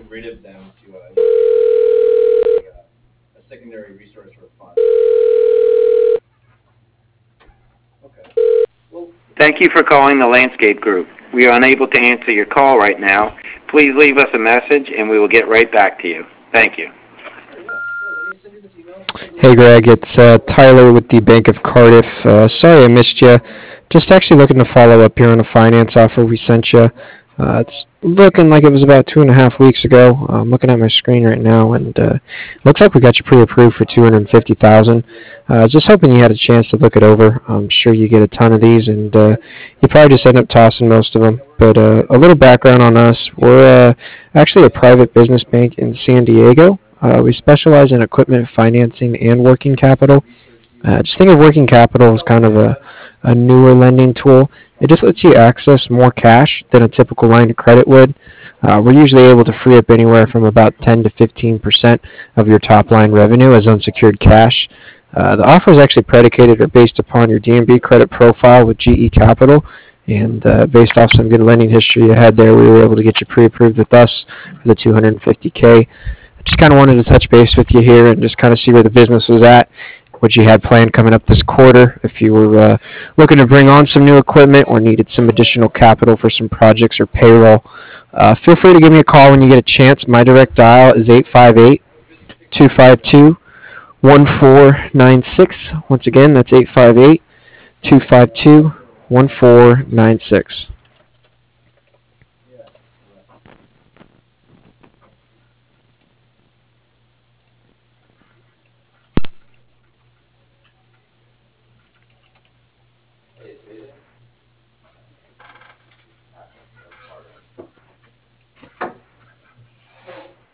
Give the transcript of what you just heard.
get rid of them to a secondary resource for fun. Okay. Well, Thank you for calling the Landscape Group. We are unable to answer your call right now. Please leave us a message and we will get right back to you. Thank you. sure, yeah. Let me send you this email. Hey Greg, it's Tyler with the Bank of Cardiff. Sorry I missed you. Just actually looking to follow up here on a finance offer we sent you. It's looking like it was about 2.5 weeks ago. I'm looking at my screen right now, and looks like we got you pre-approved for 250,000. Just hoping you had a chance to look it over. I'm sure you get a ton of these, and you probably just end up tossing most of them. But a little background on us: we're actually a private business bank in San Diego. We specialize in equipment financing and working capital. Just think of working capital as kind of a newer lending tool. It just lets you access more cash than a typical line of credit would. We're usually able to free up anywhere from about 10 to 15% of your top line revenue as unsecured cash. The offer is actually predicated or based upon your D&B credit profile with GE Capital. And based off some good lending history you had there, we were able to get you pre-approved with us for the 250K. I just kind of wanted to touch base with you here and just kind of see where the business was at, what you had planned coming up this quarter, if you were looking to bring on some new equipment or needed some additional capital for some projects or payroll. Feel free to give me a call when you get a chance. My direct dial is 858-252-1496. Once again, that's 858-252-1496.